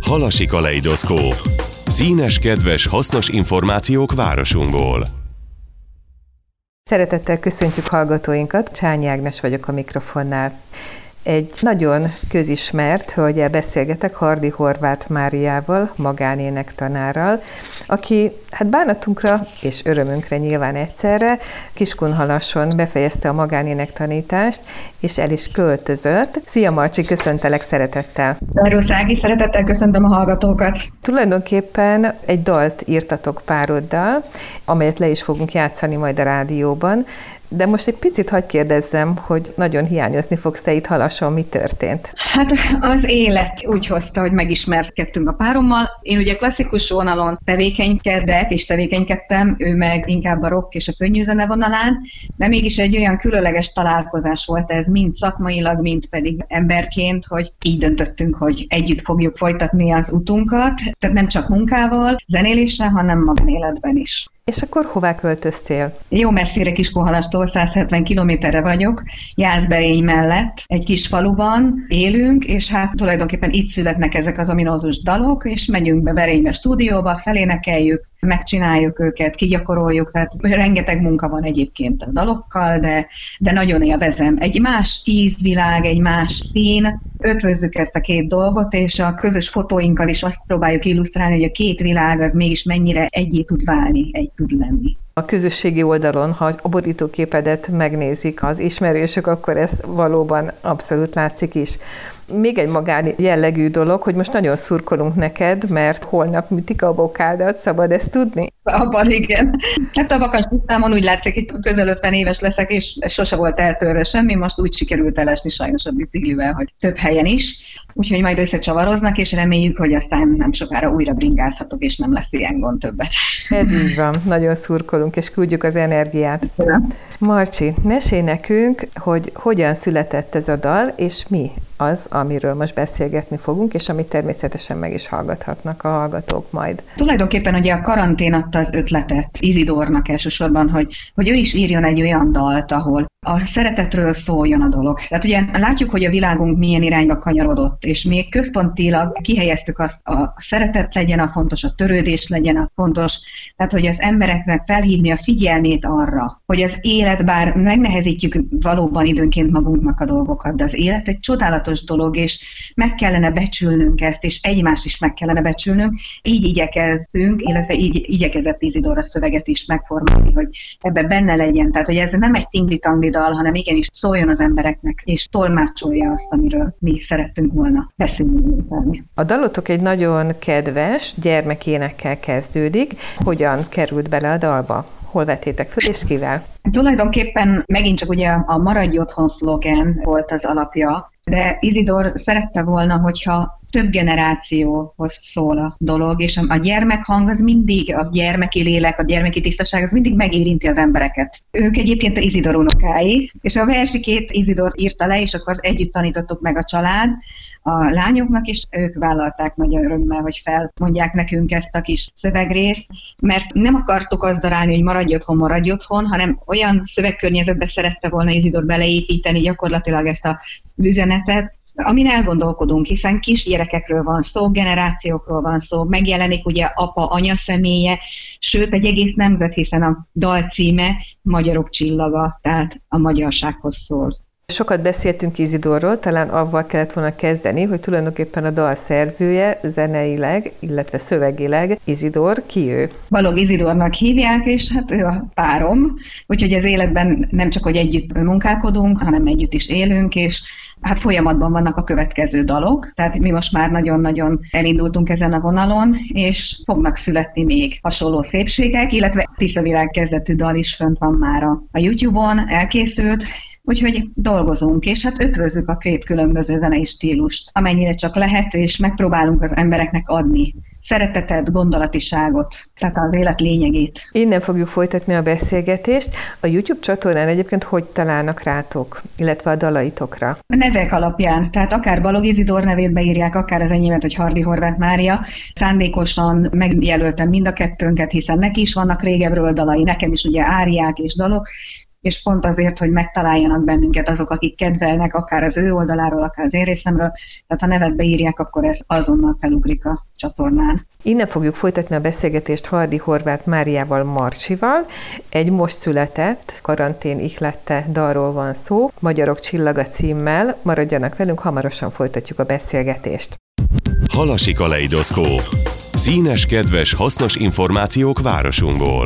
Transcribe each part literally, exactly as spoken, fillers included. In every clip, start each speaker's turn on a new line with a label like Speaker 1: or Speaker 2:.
Speaker 1: Halasi kaleidoszkóp. Színes, kedves, hasznos információk városunkból.
Speaker 2: Szeretettel köszöntjük hallgatóinkat, Csányi Ágnes vagyok a mikrofonnál. Egy nagyon közismert hölgyel beszélgetek, Hardy Horváth Máriával, magánénektanárral, aki hát bánatunkra és örömünkre nyilván egyszerre Kiskunhalason befejezte a magánénektanítást, és el is költözött. Szia Marcsi, köszöntelek szeretettel!
Speaker 3: Szervusz Ági, szeretettel köszöntöm a hallgatókat!
Speaker 2: Tulajdonképpen egy dalt írtatok pároddal, amelyet le is fogunk játszani majd a rádióban, de most egy picit hadd kérdezzem, hogy nagyon hiányozni fogsz te itt Halason, mi történt?
Speaker 3: Hát az élet úgy hozta, hogy megismerkedtünk a párommal. Én ugye klasszikus vonalon tevékenykedek, és tevékenykedtem, ő meg inkább a rock és a könnyű zene vonalán, de mégis egy olyan különleges találkozás volt ez, mind szakmailag, mind pedig emberként, hogy így döntöttünk, hogy együtt fogjuk folytatni az utunkat, tehát nem csak munkával, zenéléssel, hanem magánéletben is.
Speaker 2: És akkor hová költöztél?
Speaker 3: Jó messzire Kiskunhalastól, száz hetven kilométerre vagyok, Jászberény mellett, egy kis faluban élünk, és hát tulajdonképpen itt születnek ezek az ominózus dalok, és megyünk be Berénybe stúdióba, felénekeljük, megcsináljuk őket, kigyakoroljuk, tehát rengeteg munka van egyébként a dalokkal, de, de nagyon élvezem. Egy más ízvilág, egy más szín, ötvözzük ezt a két dolgot, és a közös fotóinkkal is azt próbáljuk illusztrálni, hogy a két világ az mégis mennyire egyé tud válni, egy tud lenni.
Speaker 2: A közösségi oldalon, ha a borítóképedet megnézik az ismerősök, akkor ez valóban abszolút látszik is. Még egy magán jellegű dolog, hogy most nagyon szurkolunk neked, mert holnap ütik a bokádat, szabad ezt tudni?
Speaker 3: Abban igen. Hát a vakas listámon úgy látszik, itt közel ötven éves leszek, és sose volt eltörve semmi, most úgy sikerült elesni sajnos a biciklivel, hogy több helyen is. Úgyhogy majd összecsavaroznak, és reméljük, hogy aztán nem sokára újra bringázhatok, és nem lesz ilyen gond többet.
Speaker 2: Ez így van, nagyon szurkolunk, és küldjük az energiát. Ja. Marcsi, mesélj nekünk, hogy hogyan született ez a dal, és mi az, amiről most beszélgetni fogunk, és amit természetesen meg is hallgathatnak a hallgatók majd.
Speaker 3: Tulajdonképpen ugye a karantén adta az ötletet Izidornak elsősorban, hogy, hogy ő is írjon egy olyan dalt, ahol a szeretetről szóljon a dolog. Tehát ugye látjuk, hogy a világunk milyen irányba kanyarodott, és még központilag kihelyeztük azt, a szeretet legyen a fontos, a törődés legyen a fontos, tehát hogy az embereknek felhívni a figyelmét arra, hogy az élet, bár megnehezítjük valóban időnként magunknak a dolgokat, de az élet egy csodálatos dolog, és meg kellene becsülnünk ezt, és egymást is meg kellene becsülnünk. Így igyekeztünk, illetve így igyekezett Izidor a szöveget is megformálni, hogy ebbe benne legyen. Tehát, hogy ez nem egy tingli-tangli dal, hanem igenis szóljon az embereknek, és tolmácsolja azt, amiről mi szerettünk volna beszélni.
Speaker 2: A dalotok egy nagyon kedves gyermekénekkel kezdődik. Hogyan került bele a dalba? Hol vettétek föl, és kivel?
Speaker 3: Tulajdonképpen megint csak ugye a Maradj otthon szlogen volt az alapja, de Izidor szerette volna, hogyha több generációhoz szól a dolog, és a gyermekhang az mindig, a gyermeki lélek, a gyermeki tisztaság az mindig megérinti az embereket. Ők egyébként a Izidor unokái, és a versikét Izidor írta le, és akkor együtt tanítottuk meg a család a lányoknak, és ők vállalták nagyon örömmel, hogy felmondják nekünk ezt a kis szövegrészt, mert nem akartuk azt darálni, hogy maradj otthon, maradj otthon, hanem olyan szövegkörnyezetbe szerette volna Izidor beleépíteni gyakorlatilag ezt az üzenetet, amin elgondolkodunk, hiszen kisgyerekekről van szó, generációkról van szó, megjelenik ugye apa, anya személye, sőt egy egész nemzet, hiszen a dal címe Magyarok csillaga, tehát a magyarsághoz szól.
Speaker 2: Sokat beszéltünk Izidorról, talán avval kellett volna kezdeni, hogy tulajdonképpen a dal szerzője zeneileg, illetve szövegileg Izidor, ki ő?
Speaker 3: Balogh Izidornak hívják, és hát ő a párom, úgyhogy az életben nem csak, hogy együtt munkálkodunk, hanem együtt is élünk, és hát folyamatban vannak a következő dalok, tehát mi most már nagyon-nagyon elindultunk ezen a vonalon, és fognak születni még hasonló szépségek, illetve Tiszavirág kezdetű dal is fönt van már a YouTube-on, elkészült, úgyhogy dolgozunk, és hát ötvözzük a két különböző zenei stílust, amennyire csak lehet, és megpróbálunk az embereknek adni szeretetet, gondolatiságot, tehát az élet lényegét.
Speaker 2: Innen fogjuk folytatni a beszélgetést. A YouTube csatornán egyébként hogy találnak rátok, illetve a dalaitokra?
Speaker 3: A nevek alapján, tehát akár Balogh Izidor nevét beírják, akár az enyémet, hogy Hardy Horváth Mária. Szándékosan megjelöltem mind a kettőnket, hiszen neki is vannak régebről dalai, nekem is ugye áriák és dalok, és pont azért, hogy megtaláljanak bennünket azok, akik kedvelnek, akár az ő oldaláról, akár az én részemről, tehát ha nevet beírják, akkor ez azonnal felugrik a csatornán.
Speaker 2: Innen fogjuk folytatni a beszélgetést Hardy Horváth Máriával, Marcsival. Egy most született, karantén ihlette dalról van szó, Magyarok csillaga címmel. Maradjanak velünk, hamarosan folytatjuk a beszélgetést.
Speaker 1: Halasi kaleidoszkóp. Színes, kedves, hasznos információk városunkból.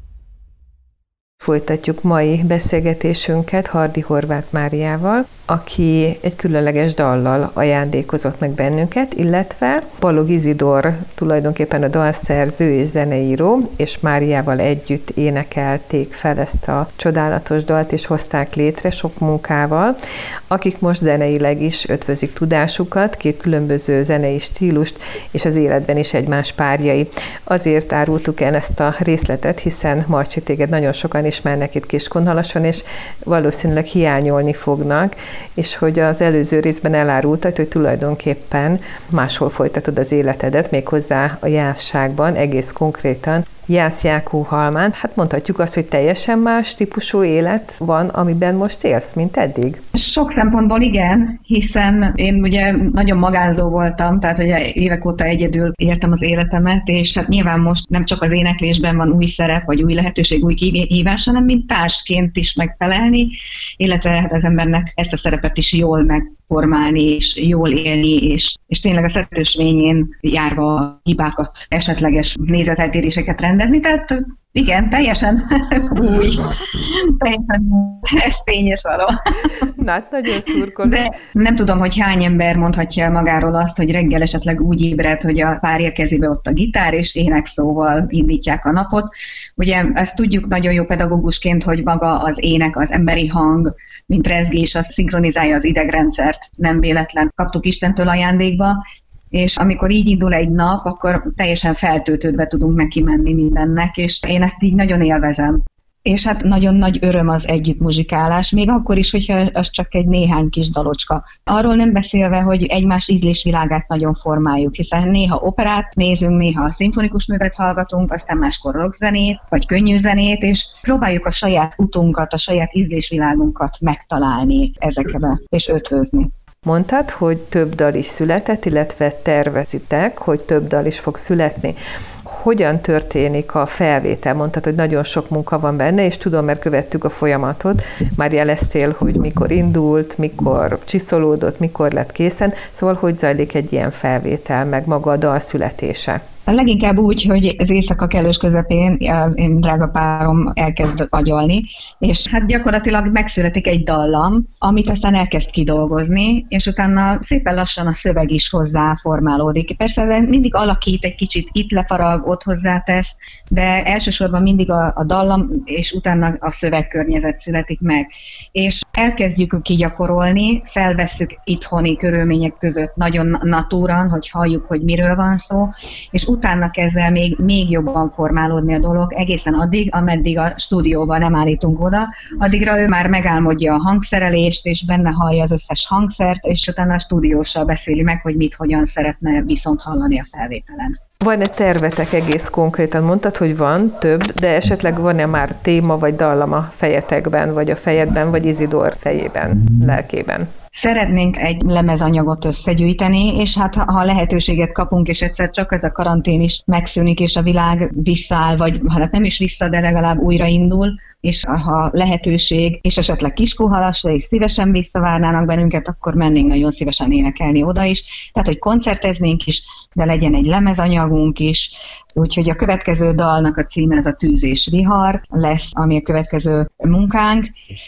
Speaker 2: Folytatjuk mai beszélgetésünket Hardy Horváth Máriával, aki egy különleges dallal ajándékozott meg bennünket, illetve Balog Izidor tulajdonképpen a dalszerző és zeneíró, és Máriával együtt énekelték fel ezt a csodálatos dalt, és hozták létre sok munkával, akik most zeneileg is ötvözik tudásukat, két különböző zenei stílust, és az életben is egymás párjai. Azért árultuk el ezt a részletet, hiszen Marcsi, téged nagyon sokan ismernek itt Kiskunhalason, és valószínűleg hiányolni fognak, és hogy az előző részben elárultad, hogy tulajdonképpen máshol folytatod az életedet, méghozzá a Jászságban, egész konkrétan Jász-Jákóhalmán. Hát mondhatjuk azt, hogy teljesen más típusú élet van, amiben most élsz, mint eddig?
Speaker 3: Sok szempontból igen, hiszen én ugye nagyon magánzó voltam, tehát ugye évek óta egyedül éltem az életemet, és hát nyilván most nem csak az éneklésben van új szerep, vagy új lehetőség, új kihívás, hanem mint társként is megfelelni, illetve hát az embernek ezt a szerepet is jól megformálni, és jól élni, és, és tényleg a szeretősvényén járva a hibákat, esetleges nézeteltéréseket rendezni, tehát igen, teljesen új. Teljesen ez tény és való.
Speaker 2: Na, hát nagyon szurkolom.
Speaker 3: De nem tudom, hogy hány ember mondhatja magáról azt, hogy reggel esetleg úgy ébred, hogy a párja kezébe ott a gitár, és énekszóval indítják a napot. Ugye ezt tudjuk nagyon jó pedagógusként, hogy maga az ének, az emberi hang, mint rezgés, az szinkronizálja az idegrendszert. Nem véletlen kaptuk Istentől ajándékba, és amikor így indul egy nap, akkor teljesen feltöltődve tudunk neki menni mindennek, és én ezt így nagyon élvezem. És hát nagyon nagy öröm az együtt muzsikálás, még akkor is, hogyha az csak egy néhány kis dalocska. Arról nem beszélve, hogy egymás ízlésvilágát nagyon formáljuk, hiszen néha operát nézünk, néha szimfonikus művet hallgatunk, aztán máskor rockzenét, vagy könnyű zenét, és próbáljuk a saját utunkat, a saját ízlésvilágunkat megtalálni ezekbe, és ötvözni.
Speaker 2: Mondtad, hogy több dal is született, illetve tervezitek, hogy több dal is fog születni. Hogyan történik a felvétel? Mondtad, hogy nagyon sok munka van benne, és tudom, mert követtük a folyamatot. Már jeleztél, hogy mikor indult, mikor csiszolódott, mikor lett készen. Szóval hogy zajlik egy ilyen felvétel, meg maga a dal születése?
Speaker 3: Leginkább úgy, hogy az éjszaka kellős közepén az én drága párom elkezd agyalni, és hát gyakorlatilag megszületik egy dallam, amit aztán elkezd kidolgozni, és utána szépen lassan a szöveg is hozzá formálódik. Persze mindig alakít, egy kicsit itt lefarag, ott hozzátesz, de elsősorban mindig a, a dallam, és utána a szövegkörnyezet születik meg. És elkezdjük kigyakorolni, felvesszük itthoni körülmények között nagyon natúran, hogy halljuk, hogy miről van szó, és utána kezd el még, még jobban formálódni a dolog, egészen addig, ameddig a stúdióban nem állítunk oda, addigra ő már megálmodja a hangszerelést, és benne hallja az összes hangszert, és utána a stúdióssal beszéli meg, hogy mit, hogyan szeretne viszont hallani a felvételen.
Speaker 2: Van-e tervetek egész konkrétan? Mondtad, hogy van több, de esetleg van-e már téma vagy dallam a fejetekben, vagy a fejedben, vagy Izidor fejében, lelkében?
Speaker 3: Szeretnénk egy lemezanyagot összegyűjteni, és hát ha lehetőséget kapunk, és egyszer csak ez a karantén is megszűnik, és a világ visszaáll, vagy hát nem is vissza, de legalább újraindul, és ha lehetőség, és esetleg Kiskunhalasra is szívesen visszavárnának bennünket, akkor mennénk nagyon szívesen énekelni oda is. Tehát, hogy koncerteznénk is, de legyen egy lemezanyagunk is. Úgyhogy a következő dalnak a címe az a Tűz és vihar lesz, ami a következő munkánk.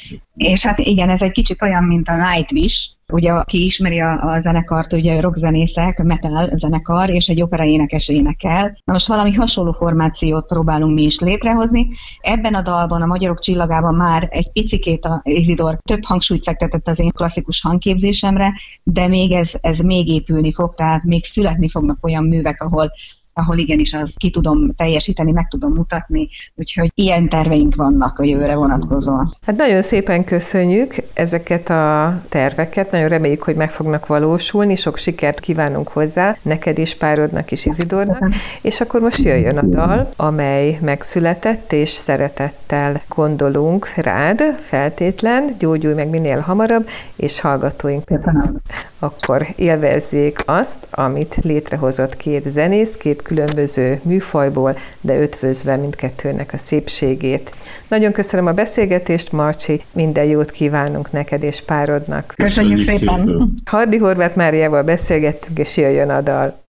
Speaker 3: És hát igen, ez egy kicsit olyan, mint a Nightwish. Ugye, aki ismeri a, a zenekart, ugye rockzenészek, metal zenekar, és egy opera énekes énekel. Na most valami hasonló formációt próbálunk mi is létrehozni. Ebben a dalban, a Magyarok csillagában már egy picikét a Izidor több hangsúlyt fektetett az én klasszikus hangképzésemre, de még ez, ez még épülni fog, tehát még születni fognak olyan művek, ahol ahol igenis az ki tudom teljesíteni, meg tudom mutatni, úgyhogy ilyen terveink vannak a jövőre vonatkozóan.
Speaker 2: Hát nagyon szépen köszönjük ezeket a terveket, nagyon reméljük, hogy meg fognak valósulni, sok sikert kívánunk hozzá, neked is, párodnak is, Izidornak, és akkor most jöjjön a dal, amely megszületett, és szeretettel gondolunk rád, feltétlen, gyógyulj meg minél hamarabb, és hallgatóink akkor élvezzék azt, amit létrehozott két zenész, két különböző műfajból, de ötvözve mindkettőnek a szépségét. Nagyon köszönöm a beszélgetést, Marcsi, minden jót kívánunk neked és párodnak.
Speaker 3: Köszönjük szépen!
Speaker 2: Hardy Horváth Máriával beszélgettünk, és jöjjön a dal.